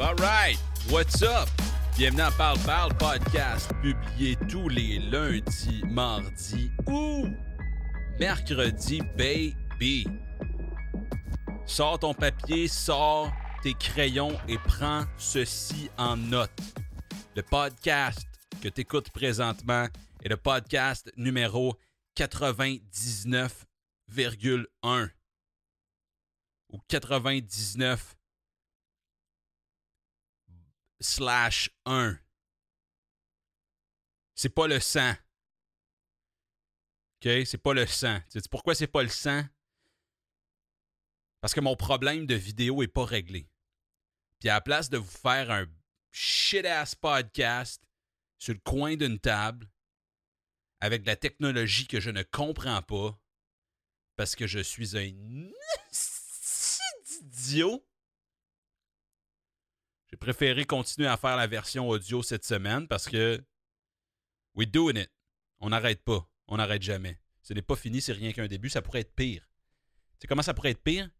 All right, what's up? Bienvenue à Parle podcast, publié tous les lundis, mardis ou mercredis, baby. Sors ton papier, sors tes crayons et prends ceci en note. Le podcast que tu écoutes présentement est le podcast numéro 99,1 ou 99/1. C'est pas le 100. OK? C'est pas le 100. Tu sais pourquoi c'est pas le 100? Parce que mon problème de vidéo est pas réglé. Puis à la place de vous faire un shit-ass podcast sur le coin d'une table avec de la technologie que je ne comprends pas parce que je suis un idiot, j'ai préféré continuer à faire la version audio cette semaine parce que we doing it. On n'arrête pas. On n'arrête jamais. Ce n'est pas fini, c'est rien qu'un début. Ça pourrait être pire. Tu sais comment ça pourrait être pire?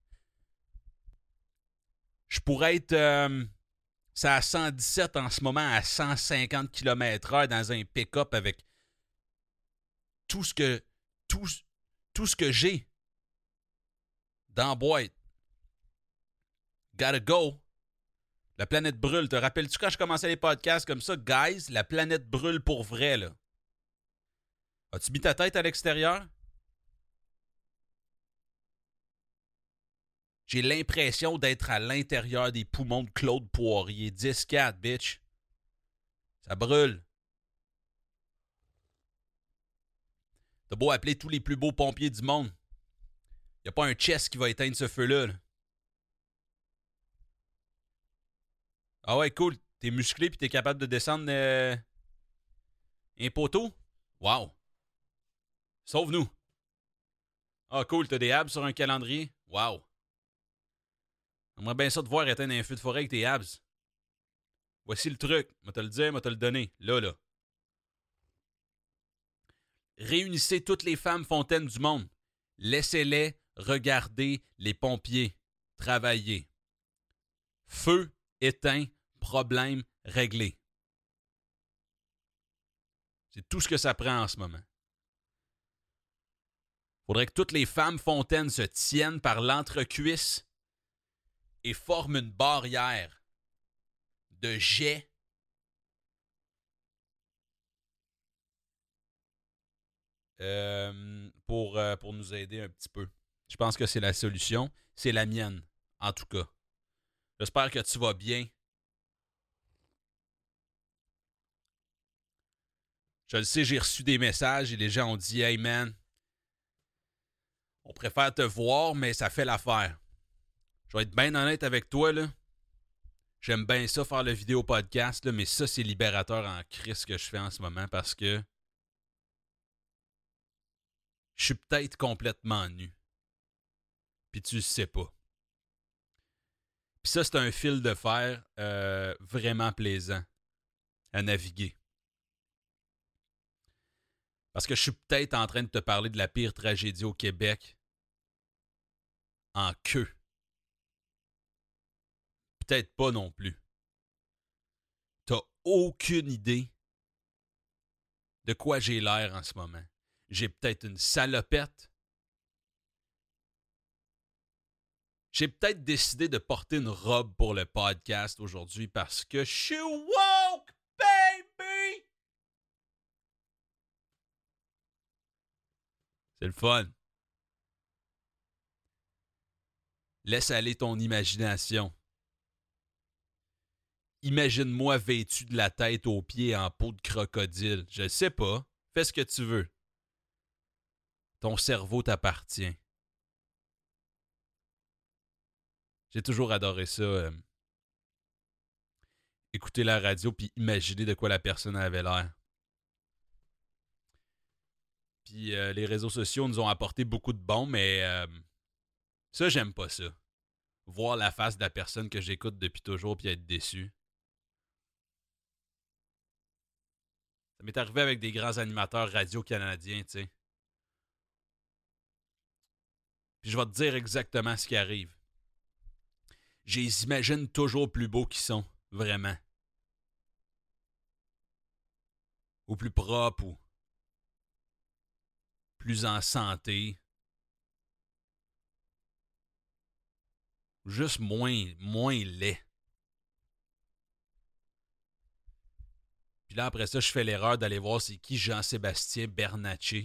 Je pourrais être ça à 117 en ce moment à 150 km/h dans un pick-up avec tout ce que j'ai dans la boîte. Gotta go. La planète brûle. Te rappelles-tu quand je commençais les podcasts comme ça? Guys, la planète brûle pour vrai, là. As-tu mis ta tête à l'extérieur? J'ai l'impression d'être à l'intérieur des poumons de Claude Poirier. 10-4, bitch. Ça brûle. T'as beau appeler tous les plus beaux pompiers du monde. Y a pas un chest qui va éteindre ce feu-là, là. Ah ouais, cool. T'es musclé pis t'es capable de descendre un poteau? Wow. Sauve-nous. Ah cool, t'as des abs sur un calendrier? Wow. J'aimerais bien ça te voir éteindre un feu de forêt avec tes abs. Voici le truc. Moi te le dire, moi te le donner. Là. Réunissez toutes les femmes fontaines du monde. Laissez-les regarder les pompiers travailler. Feu éteint, problème réglé. C'est tout ce que ça prend en ce moment. Faudrait que toutes les femmes fontaines se tiennent par l'entrecuisse et forment une barrière de jet pour nous aider un petit peu. Je pense que c'est la solution. C'est la mienne, en tout cas. J'espère que tu vas bien. Je le sais, j'ai reçu des messages et les gens ont dit « Hey man, on préfère te voir, mais ça fait l'affaire. » Je vais être bien honnête avec toi, là. J'aime bien ça faire le vidéo podcast, là, mais ça, c'est libérateur en crise que je fais en ce moment parce que je suis peut-être complètement nu. Puis tu le sais pas. Puis ça, c'est un fil de fer vraiment plaisant à naviguer. Parce que je suis peut-être en train de te parler de la pire tragédie au Québec en queue. Peut-être pas non plus. T'as aucune idée de quoi j'ai l'air en ce moment. J'ai peut-être une salopette. J'ai peut-être décidé de porter une robe pour le podcast aujourd'hui parce que je suis woke, baby! C'est le fun. Laisse aller ton imagination. Imagine-moi vêtu de la tête aux pieds en peau de crocodile. Je sais pas. Fais ce que tu veux. Ton cerveau t'appartient. J'ai toujours adoré ça. Écouter la radio puis imaginer de quoi la personne avait l'air. Puis les réseaux sociaux nous ont apporté beaucoup de bons, mais ça, j'aime pas ça. Voir la face de la personne que j'écoute depuis toujours puis être déçu. Ça m'est arrivé avec des grands animateurs radio canadiens, tu sais. Puis je vais te dire exactement ce qui arrive. Je les imagine toujours plus beaux qu'ils sont. Vraiment. Ou plus propre, ou plus en santé. Juste moins laid. Puis là, après ça, je fais l'erreur d'aller voir c'est qui Jean-Sébastien Bernatchez.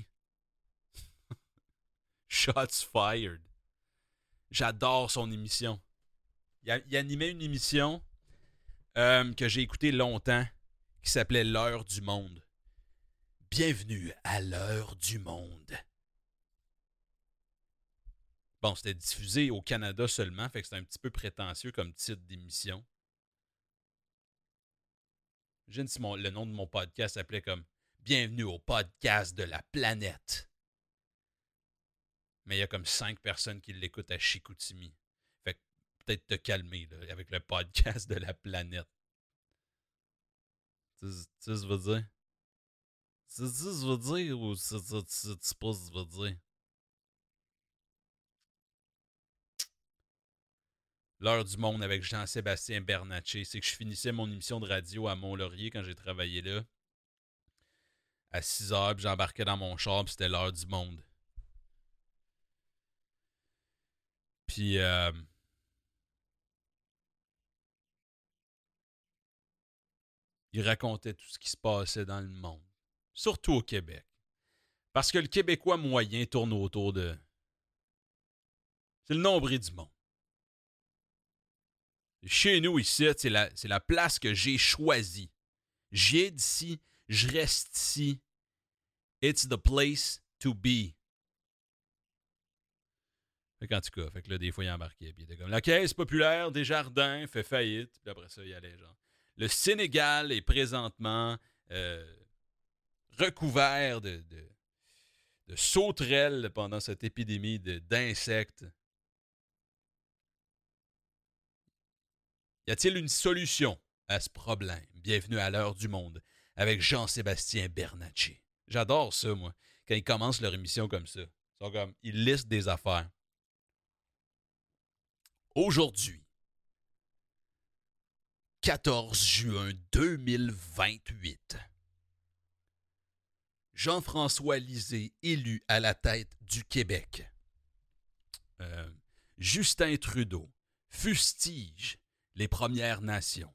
Shots fired. J'adore son émission. Il animait une émission que j'ai écoutée longtemps qui s'appelait L'heure du monde. Bienvenue à l'heure du monde. Bon, c'était diffusé au Canada seulement, fait que c'était un petit peu prétentieux comme titre d'émission. Imagine si le nom de mon podcast s'appelait comme Bienvenue au podcast de la planète. Mais il y a comme 5 personnes qui l'écoutent à Chicoutimi. Fait que peut-être te calmer là, avec le podcast de la planète. Tu sais ce que ça veut dire? C'est ça que ça veut dire ou c'est ça que tu sais pas ce que ça veut dire? L'heure du monde avec Jean-Sébastien Bernatchez. C'est que je finissais mon émission de radio à Mont-Laurier quand j'ai travaillé là. À 6h, puis j'embarquais dans mon char, puis c'était l'heure du monde. Puis, il racontait tout ce qui se passait dans le monde. Surtout au Québec. Parce que le Québécois moyen tourne autour de... C'est le nombril du monde. Chez nous, ici, c'est la place que j'ai choisie. J'y ai d'ici, je reste ici. It's the place to be. Fait qu'en tout cas, fait que là, des fois, il embarquait. Puis il était comme la caisse populaire des jardins fait faillite. Puis après ça, il allait genre. Le Sénégal est présentement recouvert de sauterelles pendant cette épidémie d'insectes. Y a-t-il une solution à ce problème? Bienvenue à l'heure du monde avec Jean-Sébastien Bernatchez. J'adore ça, moi, quand ils commencent leur émission comme ça. Ils sont comme, ils listent des affaires. Aujourd'hui, 14 juin 2028, Jean-François Lisée élu à la tête du Québec. Justin Trudeau fustige les Premières Nations.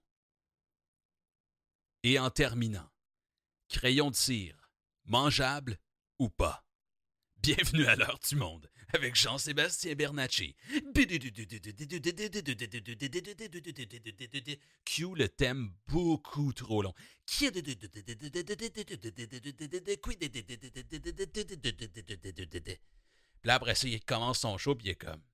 Et en terminant, crayon de cire, mangeable ou pas? Bienvenue à l'heure du monde avec Jean-Sébastien Bernatchez. Cue le thème beaucoup trop long. Puis là, après ça, il commence son show, puis il est comme...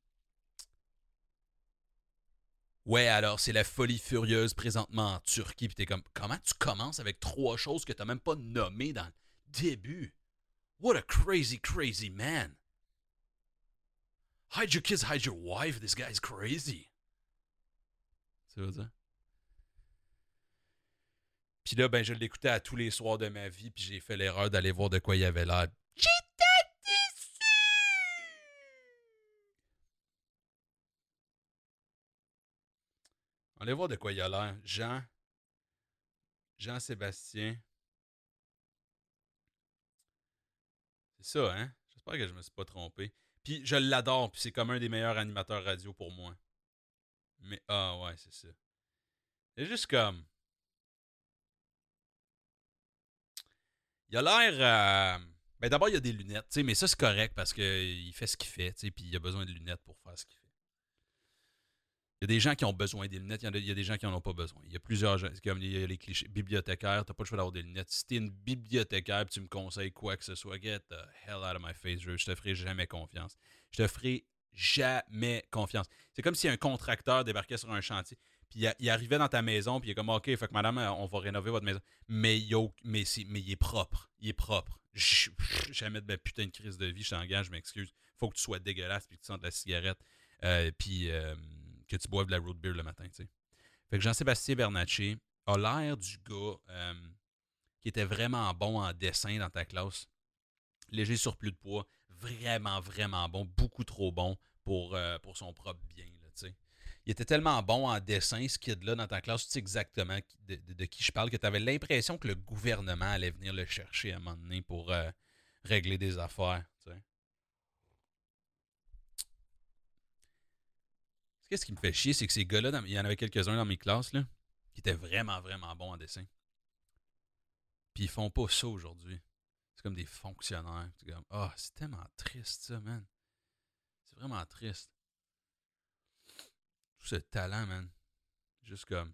Ouais, alors c'est la folie furieuse présentement en Turquie. Puis t'es comme, comment tu commences avec 3 choses que t'as même pas nommées dans le début? What a crazy, crazy man. Hide your kids, hide your wife. This guy's crazy. C'est vrai ça? Puis là, ben, je l'écoutais à tous les soirs de ma vie, puis j'ai fait l'erreur d'aller voir de quoi il avait l'air. J'étais déçu! Allez voir de quoi il a l'air. Jean-Sébastien. C'est ça, hein? J'espère que je me suis pas trompé. Puis je l'adore, puis c'est comme un des meilleurs animateurs radio pour moi. Mais, ah ouais, c'est ça. C'est juste comme... Il a l'air... Ben d'abord, il a des lunettes, tu sais, mais ça c'est correct parce qu'il fait ce qu'il fait, tu sais, puis il a besoin de lunettes pour faire ce qu'il fait. Il y a des gens qui ont besoin des lunettes, il y a des gens qui n'en ont pas besoin. Il y a plusieurs gens, comme il y a les clichés. Bibliothécaire, t'as pas le choix d'avoir des lunettes. Si t'es une bibliothécaire et tu me conseilles quoi que ce soit, get the hell out of my face, je te ferai jamais confiance. Je te ferai jamais confiance. C'est comme si un contracteur débarquait sur un chantier, puis il arrivait dans ta maison, puis il est comme, OK, fait que madame, on va rénover votre maison. Mais il est propre. Il est propre. Jamais de ma putain de crise de vie, je t'engage, je m'excuse. Faut que tu sois dégueulasse, puis que tu sentes la cigarette. Puis... que tu boives de la root beer le matin, tu sais. Fait que Jean-Sébastien Bernatchez a l'air du gars qui était vraiment bon en dessin dans ta classe. Léger surplus de poids, vraiment, vraiment bon, beaucoup trop bon pour son propre bien, là, tu sais. il était tellement bon en dessin, ce kid-là, dans ta classe, tu sais exactement de qui je parle, que tu avais l'impression que le gouvernement allait venir le chercher à un moment donné pour régler des affaires. Tu sais. Qu'est-ce qui me fait chier, c'est que ces gars-là, il y en avait quelques-uns dans mes classes, là, qui étaient vraiment, vraiment bons en dessin. Puis ils font pas ça aujourd'hui. C'est comme des fonctionnaires. C'est comme, ah, c'est tellement triste, ça, man. C'est vraiment triste. Tout ce talent, man. Juste comme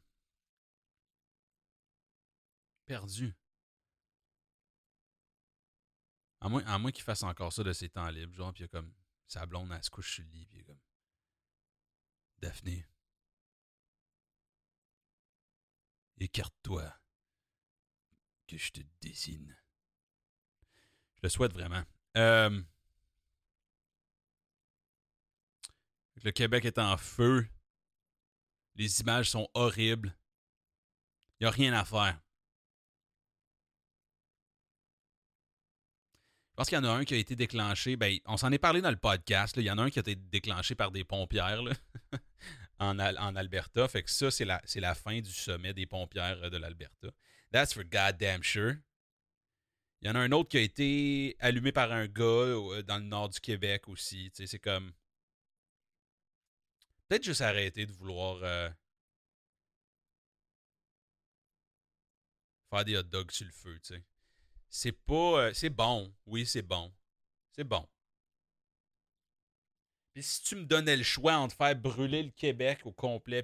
perdu. À moins qu'il fasse encore ça de ses temps libres, genre, puis il y a comme sa blonde, elle se couche sur le lit, puis il est comme Daphné, écarte-toi, que je te dessine. Je le souhaite vraiment. Le Québec est en feu. Les images sont horribles. Il n'y a rien à faire. Je pense qu'il y en a un qui a été déclenché. Ben, on s'en est parlé dans le podcast. Là. Il y en a un qui a été déclenché par des pompières là, en Alberta. Fait que ça, c'est la fin du sommet des pompières de l'Alberta. That's for goddamn sure. Il y en a un autre qui a été allumé par un gars dans le nord du Québec aussi. Tu sais, c'est comme. Peut-être juste arrêter de vouloir faire des hot dogs sur le feu, tu sais. C'est pas. C'est bon. Oui, c'est bon. C'est bon. Puis si tu me donnais le choix entre faire brûler le Québec au complet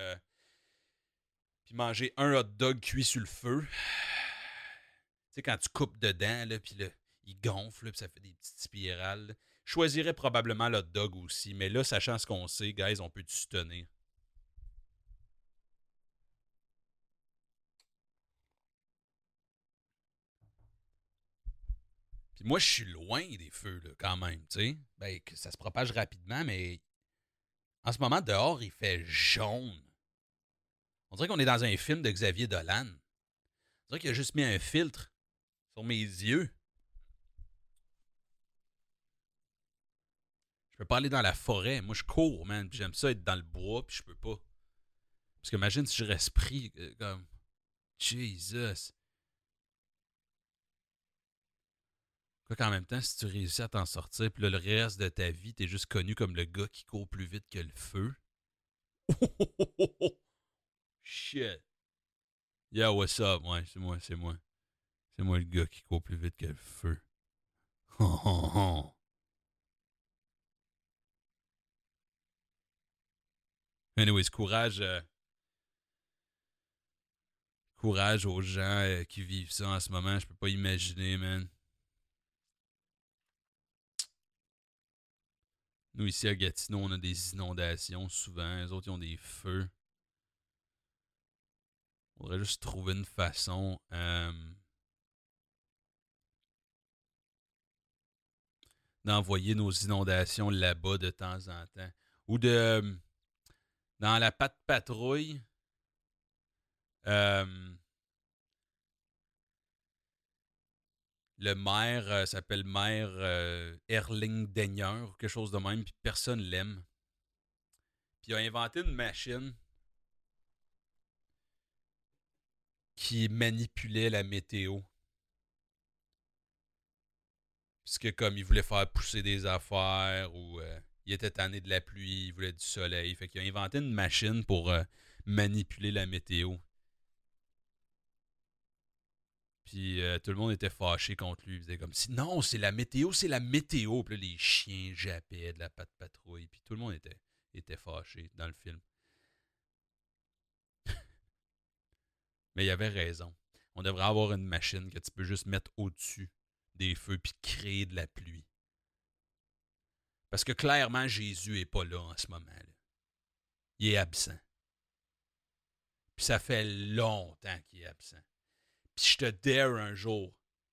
puis manger un hot dog cuit sur le feu, tu sais, quand tu coupes dedans, là, puis là, il gonfle, puis ça fait des petites spirales. Là. Je choisirais probablement le hot dog aussi, mais là, sachant ce qu'on sait, guys, on peut se tenir. Puis moi, je suis loin des feux, là, quand même, tu sais. Ben, que ça se propage rapidement, mais en ce moment, dehors, il fait jaune. On dirait qu'on est dans un film de Xavier Dolan. On dirait qu'il a juste mis un filtre sur mes yeux. Je peux pas aller dans la forêt. Moi, je cours, man. Puis j'aime ça être dans le bois, puis je peux pas. Parce que imagine si je reste pris comme. Jesus. Quoi qu'en même temps, si tu réussis à t'en sortir, puis là, le reste de ta vie, t'es juste connu comme le gars qui court plus vite que le feu. Shit. Yeah, what's up? Ouais, c'est moi, c'est moi. C'est moi le gars qui court plus vite que le feu. Anyways, courage aux gens qui vivent ça en ce moment. Je peux pas imaginer, man. Nous, ici à Gatineau, on a des inondations souvent. Les autres, ils ont des feux. On faudrait juste trouver une façon d'envoyer nos inondations là-bas de temps en temps. Ou de. Dans la patte patrouille, euh, le maire s'appelle maire Erling Daigneur ou quelque chose de même, puis personne l'aime. Puis il a inventé une machine qui manipulait la météo. Puisque comme il voulait faire pousser des affaires ou il était tanné de la pluie, il voulait du soleil. Fait qu'il a inventé une machine pour manipuler la météo. Puis tout le monde était fâché contre lui. Il disait comme si non, c'est la météo, c'est la météo. Puis là, les chiens jappaient de la patte patrouille. Puis tout le monde était fâché dans le film. Mais il avait raison. On devrait avoir une machine que tu peux juste mettre au-dessus des feux puis créer de la pluie. Parce que clairement, Jésus est pas là en ce moment. Là. Il est absent. Puis ça fait longtemps qu'il est absent. Puis je te dare un jour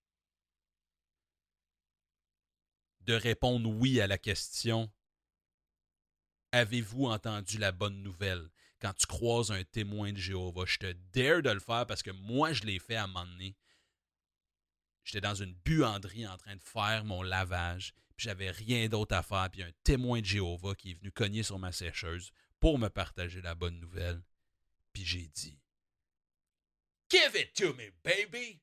de répondre oui à la question avez-vous entendu la bonne nouvelle quand tu croises un témoin de Jéhovah? Je te dare de le faire parce que moi, je l'ai fait à un moment donné. J'étais dans une buanderie en train de faire mon lavage, puis j'avais rien d'autre à faire, puis un témoin de Jéhovah qui est venu cogner sur ma sécheuse pour me partager la bonne nouvelle. Puis j'ai dit, Give it to me, baby!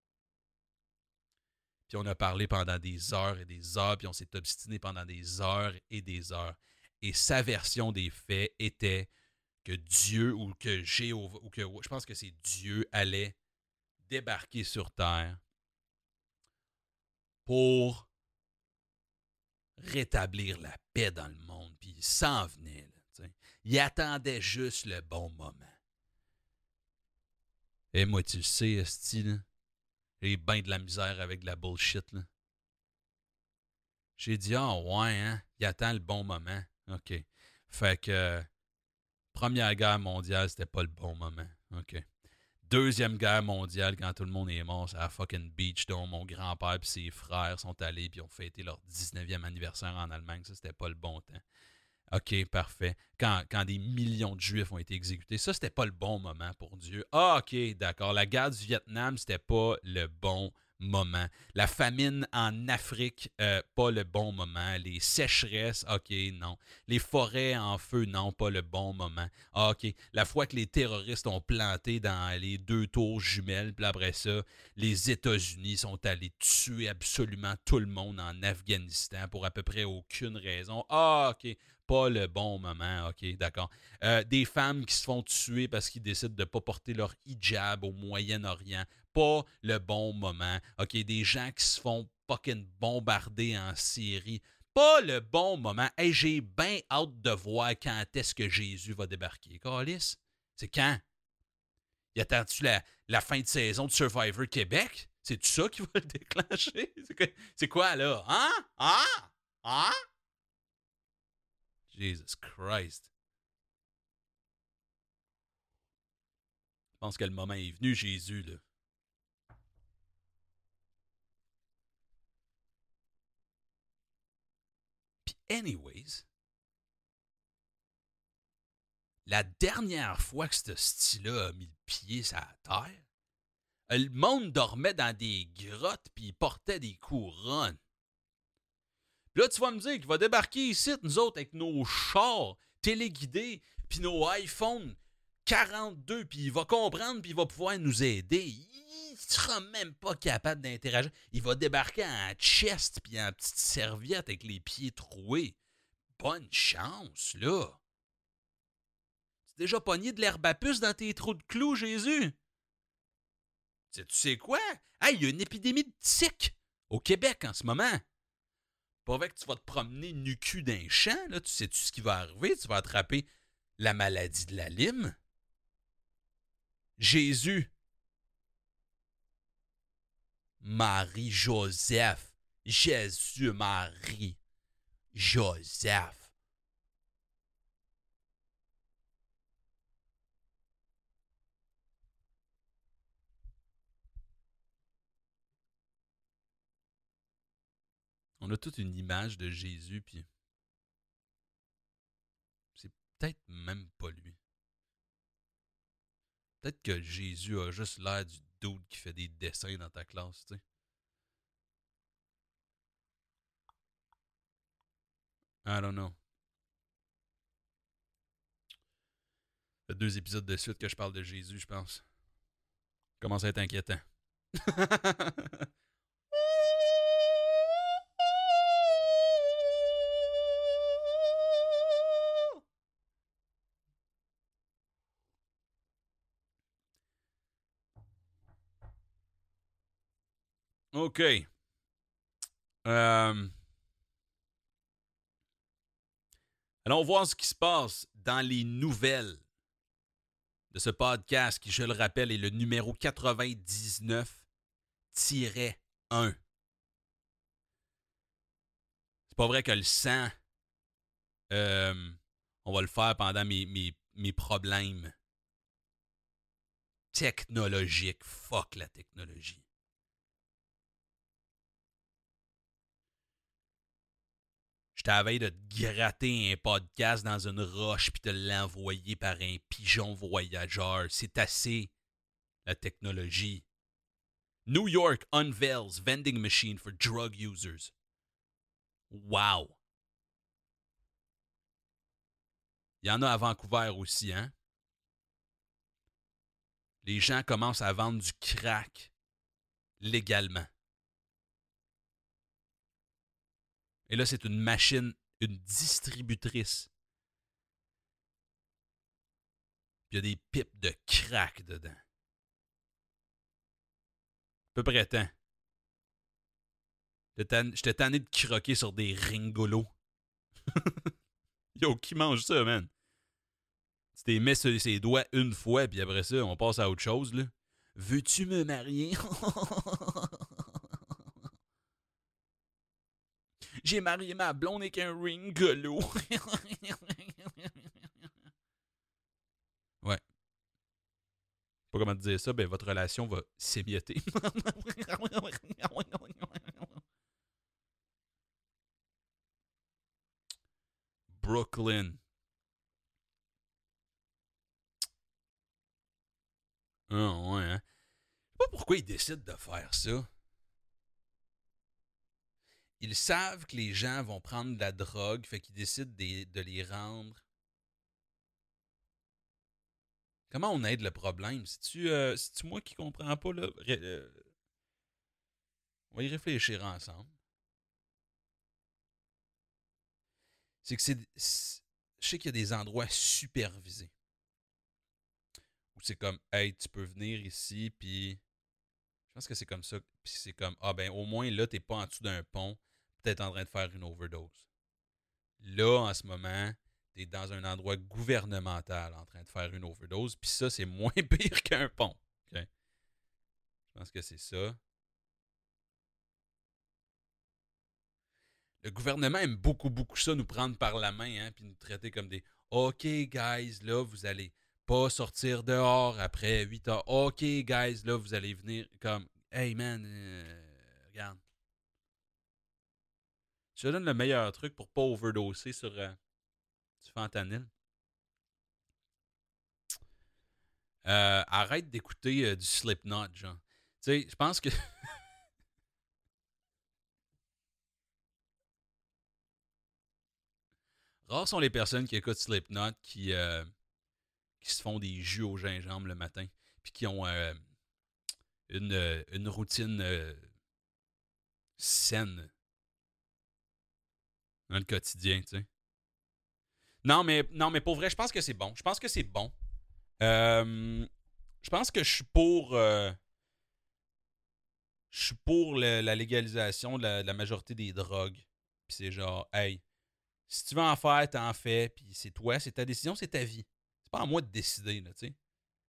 Puis on a parlé pendant des heures et des heures, puis on s'est obstiné pendant des heures et des heures. Et sa version des faits était que Dieu, ou que je pense que c'est Dieu, allait débarquer sur Terre pour rétablir la paix dans le monde. Puis il s'en venait. Là, il attendait juste le bon moment. Et moi, tu le sais, esti, là, j'ai bien de la misère avec de la bullshit. Là. J'ai dit, ouais, hein, il attend le bon moment. OK. Fait que Première Guerre mondiale, c'était pas le bon moment. OK. Deuxième Guerre mondiale, quand tout le monde est mort, c'est à fucking Beach Dome. Mon grand-père et ses frères sont allés puis ont fêté leur 19e anniversaire en Allemagne. Ça, c'était pas le bon temps. OK, parfait. Quand des millions de Juifs ont été exécutés, ça, c'était pas le bon moment pour Dieu. Ah, OK, d'accord. La guerre du Vietnam, c'était pas le bon moment. La famine en Afrique, pas le bon moment. Les sécheresses, OK, non. Les forêts en feu, non, pas le bon moment. Ah, OK. La fois que les terroristes ont planté dans les 2 tours jumelles, puis après ça, les États-Unis sont allés tuer absolument tout le monde en Afghanistan pour à peu près aucune raison. Ah, OK. Pas le bon moment, OK, d'accord. Des femmes qui se font tuer parce qu'ils décident de ne pas porter leur hijab au Moyen-Orient. Pas le bon moment. OK, des gens qui se font fucking bombarder en Syrie. Pas le bon moment. Hey, j'ai bien hâte de voir quand est-ce que Jésus va débarquer. Câlisse, c'est quand? Y attends-tu la fin de saison de Survivor Québec? C'est-tu ça qui va le déclencher? C'est quoi, là? Hein? Hein? Hein? Jesus Christ. Je pense que le moment est venu, Jésus, là. Puis, anyways, la dernière fois que ce style-là a mis le pied sur la terre, le monde dormait dans des grottes puis il portait des couronnes. Puis là, tu vas me dire qu'il va débarquer ici, nous autres, avec nos chars téléguidés puis nos iPhones 42, puis il va comprendre puis il va pouvoir nous aider. Il sera même pas capable d'interagir. Il va débarquer en chest puis en petite serviette avec les pieds troués. Bonne chance, là. Tu déjà pogné de l'herbe à puce dans tes trous de clous, Jésus? Tu sais quoi? Hey, il y a une épidémie de tiques au Québec en ce moment. Pas vrai que tu vas te promener nu-cul d'un champ, là. Tu sais-tu ce qui va arriver? Tu vas attraper la maladie de la lime. Jésus. Marie, Joseph. Jésus, Marie. Joseph. On a toute une image de Jésus, puis c'est peut-être même pas lui. Peut-être que Jésus a juste l'air du dude qui fait des dessins dans ta classe, tu sais. I don't know. Ça fait 2 épisodes de suite que je parle de Jésus, je pense. Commence à être inquiétant. OK. Allons voir ce qui se passe dans les nouvelles de ce podcast qui, je le rappelle, est le numéro 99-1. C'est pas vrai que le 100, on va le faire pendant mes problèmes technologiques. Fuck la technologie. Je t'avais de te gratter un podcast dans une roche puis te l'envoyer par un pigeon voyageur. C'est assez, la technologie. New York unveils vending machine for drug users. Wow. Il y en a à Vancouver aussi, hein? Les gens commencent à vendre du crack légalement. Et là, c'est une machine, une distributrice. Puis il y a des pipes de crack dedans. À peu près temps. J'étais tanné de croquer sur des ringolos. Yo, qui mange ça, man? Tu t'es mis sur ses doigts une fois, puis après ça, on passe à autre chose, là. Veux-tu me marier? J'ai marié ma blonde avec un ringolo. Ouais. Pas comment te dire ça, ben votre relation va s'émietter. Brooklyn. Ah ouais, hein? Je sais pas pourquoi ils décident de faire ça. Ils savent que les gens vont prendre de la drogue, fait qu'ils décident de les rendre. Comment on aide le problème? C'est-tu moi qui comprends pas, là? On va y réfléchir ensemble. C'est que je sais qu'il y a des endroits supervisés. Où c'est comme, hey, tu peux venir ici, puis je pense que c'est comme ça. Puis c'est comme, ah ben, au moins là, t'es pas en dessous d'un pont, peut-être en train de faire une overdose. Là, en ce moment, t'es dans un endroit gouvernemental en train de faire une overdose, puis ça, c'est moins pire qu'un pont. Okay? Je pense que c'est ça. Le gouvernement aime beaucoup, beaucoup ça, nous prendre par la main, hein, puis nous traiter comme des OK, guys, là, vous allez pas sortir dehors après 8 heures. OK, guys, là, vous allez venir comme hey, man, regarde. Je te donne le meilleur truc pour pas overdoser sur du fentanyl. Arrête d'écouter du Slipknot, genre. Tu sais, je pense que. Rares sont les personnes qui écoutent Slipknot qui se font des jus au gingembre le matin, puis qui ont une routine saine dans le quotidien, tu sais. Non, mais pour vrai, je pense que c'est bon. Je pense que c'est bon. Je pense que je suis pour la légalisation de la majorité des drogues. Puis c'est genre, hey, si tu veux en faire, t'en fais, puis c'est toi, c'est ta décision, c'est ta vie. C'est pas à moi de décider, là, tu sais.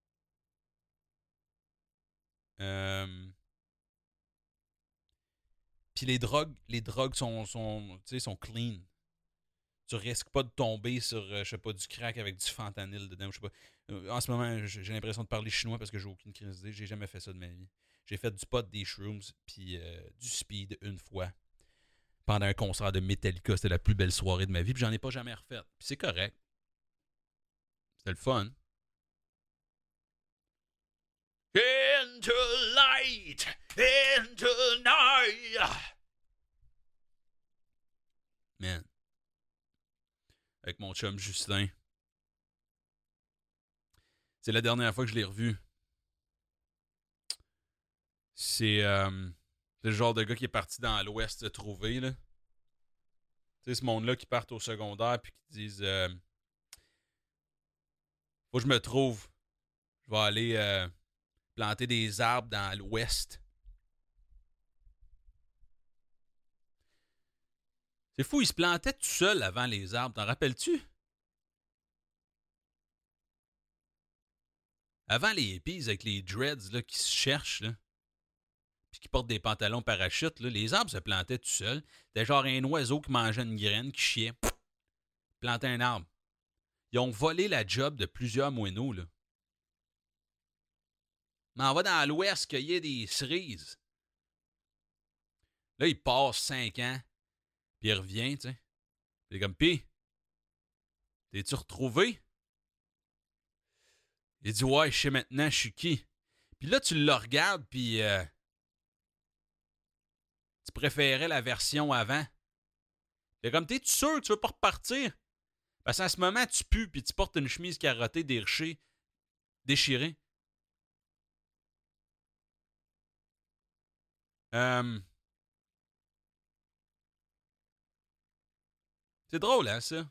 Puis les drogues sont clean. Tu risques pas de tomber sur, je sais pas, du crack avec du fentanyl dedans. Je sais pas. En ce moment, j'ai l'impression de parler chinois parce que j'ai aucune crise d'idée. J'ai jamais fait ça de ma vie. J'ai fait du pot, des shrooms, puis du speed une fois. Pendant un concert de Metallica, c'était la plus belle soirée de ma vie, puis j'en ai pas jamais refait. Puis c'est correct. C'était le fun. Into light, into night. Man. Avec mon chum Justin. C'est la dernière fois que je l'ai revu. C'est le genre de gars qui est parti dans l'Ouest de trouver, là. Tu sais, ce monde-là qui partent au secondaire puis qui disent faut que je me trouve. Je vais aller planter des arbres dans l'Ouest. C'est fou, il se plantait tout seul avant les arbres. T'en rappelles-tu? Avant les hippies avec les dreads là, qui se cherchent, là, puis qui portent des pantalons parachutes, là, les arbres se plantaient tout seuls. C'était genre un oiseau qui mangeait une graine, qui chiait, plantait un arbre. Ils ont volé la job de plusieurs moineaux, là. Mais on va dans l'Ouest cueillir des cerises. Là, il passe 5 ans, puis il revient, tu sais. Il est comme, pis, t'es-tu retrouvé? Il dit, ouais, je sais maintenant, je suis qui. Puis là, tu le regardes, puis tu préférais la version avant. Il est comme, t'es-tu sûr que tu veux pas repartir? Parce qu'en ce moment, tu pues puis tu portes une chemise carottée, déchirée. C'est drôle, hein, ça? Je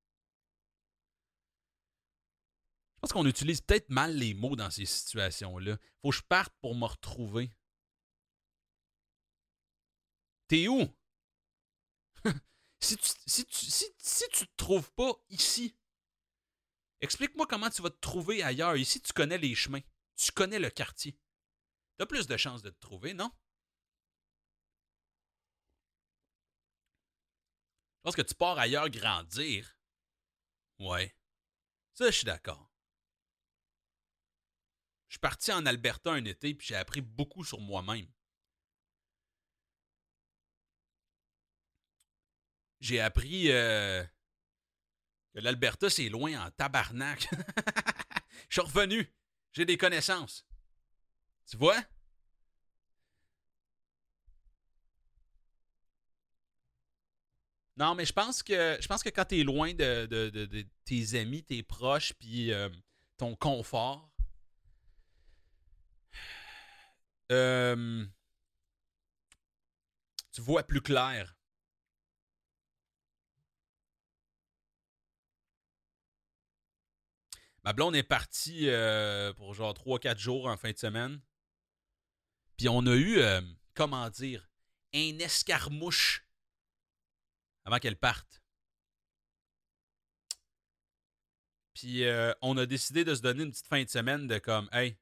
pense qu'on utilise peut-être mal les mots dans ces situations-là. Faut que je parte pour me retrouver. T'es où? Si tu te trouves pas ici, explique-moi comment tu vas te trouver ailleurs. Ici, tu connais les chemins. Tu connais le quartier. T'as plus de chances de te trouver, non? Je pense que tu pars ailleurs grandir. Ouais. Ça, je suis d'accord. Je suis parti en Alberta un été puis j'ai appris beaucoup sur moi-même. J'ai appris que l'Alberta, c'est loin en tabarnak. Je suis revenu. J'ai des connaissances. Tu vois? Non, mais je pense que quand t'es loin de tes amis, tes proches, puis ton confort, euh, tu vois plus clair. Ma blonde est partie pour genre 3 4 jours en fin de semaine. Puis on a eu, comment dire, un escarmouche avant qu'elle parte. Puis on a décidé de se donner une petite fin de semaine de comme, hey,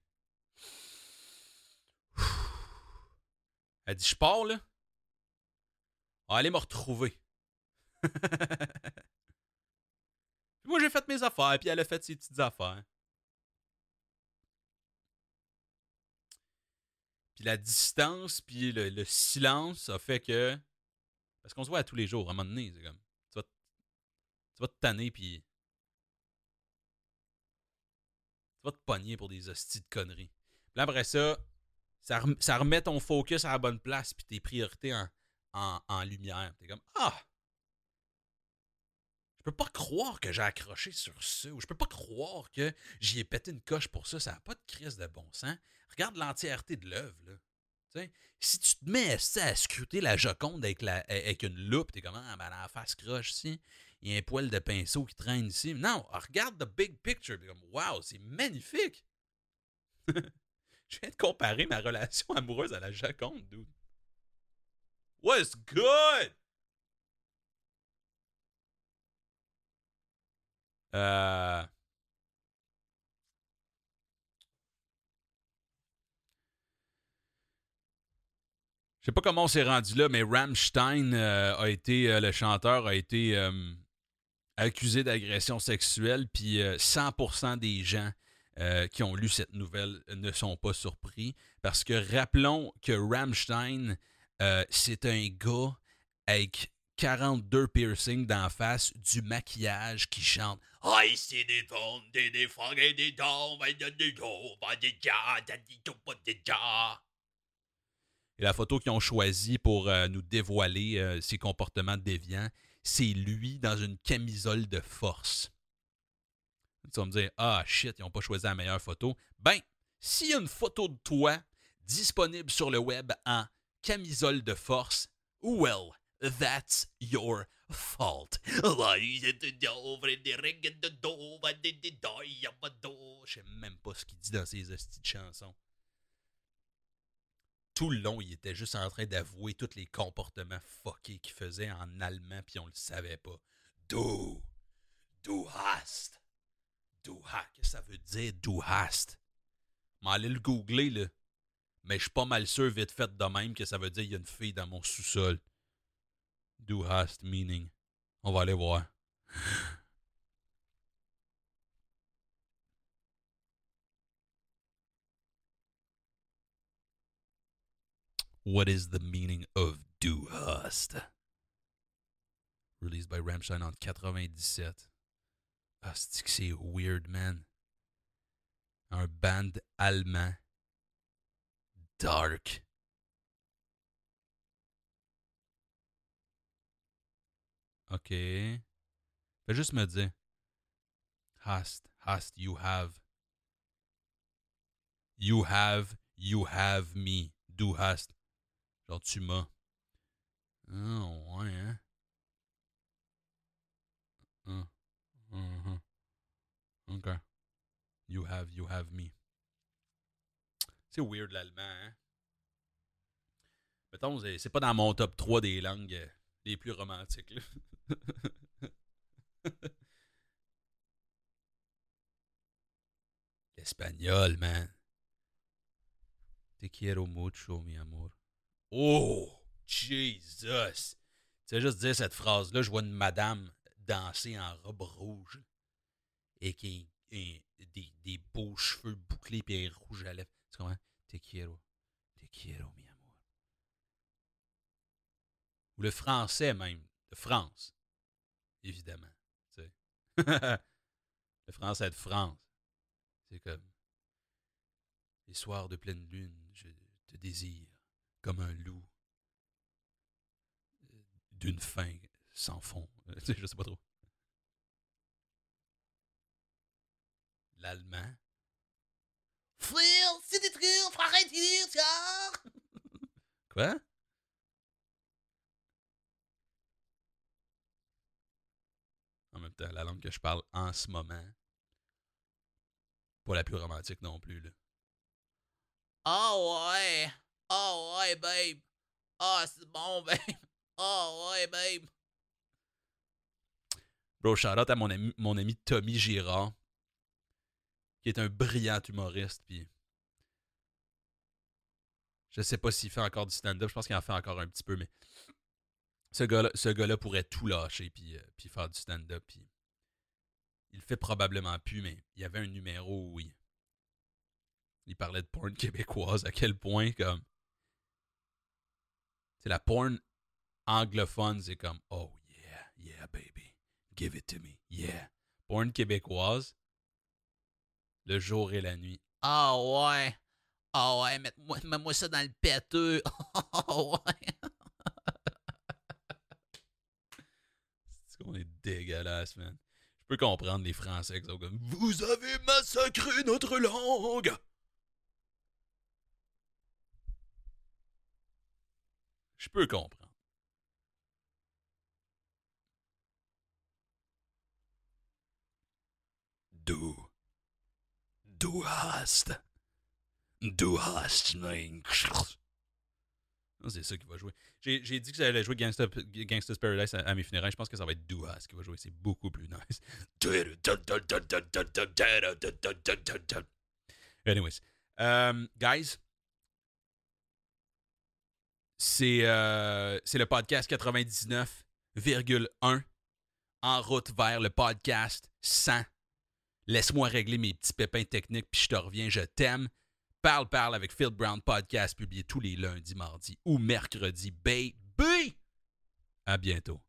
elle dit, je pars là, on va aller me retrouver. Moi, j'ai fait mes affaires, puis elle a fait ses petites affaires. Puis la distance, puis le silence a fait que. Parce qu'on se voit à tous les jours, à un moment donné, c'est comme. Tu vas te tanner, puis tu vas te pogner pour des hosties de conneries. Puis là, après ça remet ton focus à la bonne place, puis tes priorités en lumière. T'es comme, ah, je peux pas croire que j'ai accroché sur ça, ou je peux pas croire que j'y ai pété une coche pour ça. Ça n'a pas de crise de bon sens. Regarde l'entièreté de l'œuvre, là. T'sais, si tu te mets à scruter la Joconde avec une loupe, t'es comme, ah, ben, la face croche ici, il y a un poil de pinceau qui traîne ici. Non, regarde the big picture. T'es comme, wow, c'est magnifique. Je viens de comparer ma relation amoureuse à la Joconde, dude. What's good? Euh, je sais pas comment on s'est rendu là, mais Rammstein le chanteur a été accusé d'agression sexuelle, puis 100% des gens qui ont lu cette nouvelle ne sont pas surpris, parce que rappelons que Rammstein, c'est un gars avec 42 piercings d'en face, du maquillage qui chante I see the phone, the fucking the dome, et la photo qu'ils ont choisie pour nous dévoiler ses comportements déviants, c'est lui dans une camisole de force. Tu vas me dire, ah shit, ils n'ont pas choisi la meilleure photo. Ben, s'il y a une photo de toi disponible sur le web en camisole de force, well, that's your fault. Je sais même pas ce qu'il dit dans ses hosties de chansons. Tout le long, il était juste en train d'avouer tous les comportements fuckés qu'il faisait en allemand, puis on le savait pas. Du hast. Qu'est-ce que ça veut dire, du hast? M'allez le googler, là. Mais je suis pas mal sûr, vite fait de même, que ça veut dire qu'il y a une fille dans mon sous-sol. Du hast meaning. On va aller voir. What is the meaning of Du hast? Released by Rammstein en 97. Ah, c'est weird, man. Un band allemand. Dark. OK. Fais juste me dire. Hast, you have. You have me. Du hast. Genre, tu m'as. Ah, ouais, hein? OK. You have me. C'est weird l'allemand, hein? Mettons, c'est pas dans mon top 3 des langues les plus romantiques, là. L'espagnol, man. Te quiero mucho, mi amor. Oh, Jesus! Tu sais, juste dire cette phrase-là, je vois une madame danser en robe rouge et qui a des beaux cheveux bouclés et rouges à lèvres. Tu comprends? Te quiero, mi amour. Ou le français même, de France, évidemment. Tu sais. Le français de France. C'est comme les soirs de pleine lune, je te désire comme un loup d'une faim sans fond. Tu sais, je sais pas trop. L'allemand. Frère, c'est des trucs, arrête de dire ça! Quoi? En même temps, la langue que je parle en ce moment, pas la plus romantique non plus, là. Oh ouais! Oh ouais, babe! Ah, c'est bon, babe! Oh ouais, babe! Bro, shout-out à mon ami Tommy Girard, qui est un brillant humoriste, puis je sais pas s'il fait encore du stand-up, je pense qu'il en fait encore un petit peu, mais ce gars-là pourrait tout lâcher, puis faire du stand-up, puis il le fait probablement plus, mais il y avait un numéro où il parlait de porn québécoise, à quel point, comme, c'est la porn anglophone, c'est comme, oh yeah, baby, give it to me, yeah. Porn québécoise, le jour et la nuit. Ah ouais, mets-moi ça dans le péteux. Oh ouais. C'est qu'on est dégueulasse, man. Je peux comprendre les Français qui sont comme, vous avez massacré notre langue. Je peux comprendre. Du hast. C'est ça qui va jouer. J'ai dit que j'allais jouer Gangsta's Paradise à mes funérailles. Je pense que ça va être Du hast qui va jouer. C'est beaucoup plus nice. Anyways. Guys, c'est le podcast 99,1 en route vers le podcast 100. Laisse-moi régler mes petits pépins techniques, puis je te reviens, je t'aime. Parle avec Phil Brown Podcast, publié tous les lundis, mardis ou mercredis. Baby! À bientôt.